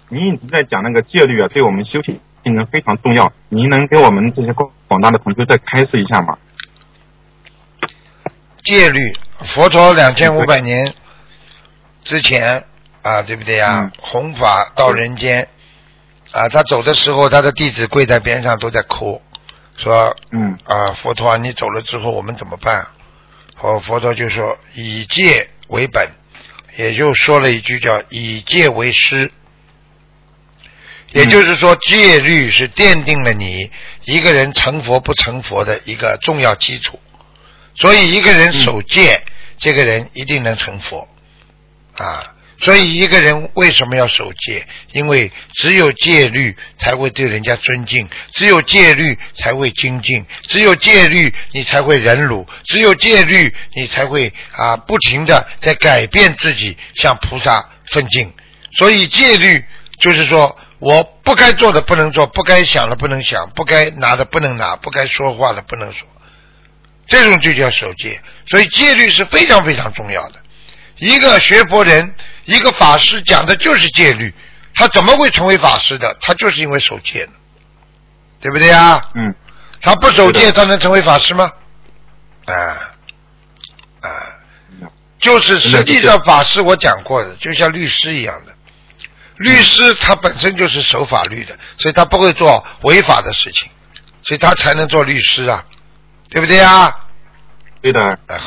您一直在讲那个戒律啊，对我们修行人非常重要。您能给我们这些广大的同学再开示一下吗？ 戒律，佛陀2500年之前啊，对不对呀？弘法到人间啊，他走的时候，他的弟子跪在边上都在哭，说佛陀你走了之后我们怎么办？佛陀就说以戒为本，也就说了一句叫以戒为师，也就是说戒律是奠定了你一个人成佛不成佛的一个重要基础，所以一个人守戒，这个人一定能成佛啊。所以一个人为什么要守戒？因为只有戒律才会对人家尊敬，只有戒律才会精进，只有戒律你才会忍辱，只有戒律你才会不停的在改变自己，向菩萨奋进。所以戒律就是说我不该做的不能做，不该想的不能想，不该拿的不能拿，不该说话的不能说，这种就叫守戒。所以戒律是非常非常重要的。一个学佛人，一个法师讲的就是戒律，他怎么会成为法师的？他就是因为守戒的，对不对呀？他不守戒，他能成为法师吗？就是实际上法师我讲过的，就像律师一样的，律师他本身就是守法律的，所以他不会做违法的事情，所以他才能做律师啊，对不对呀？ 对的。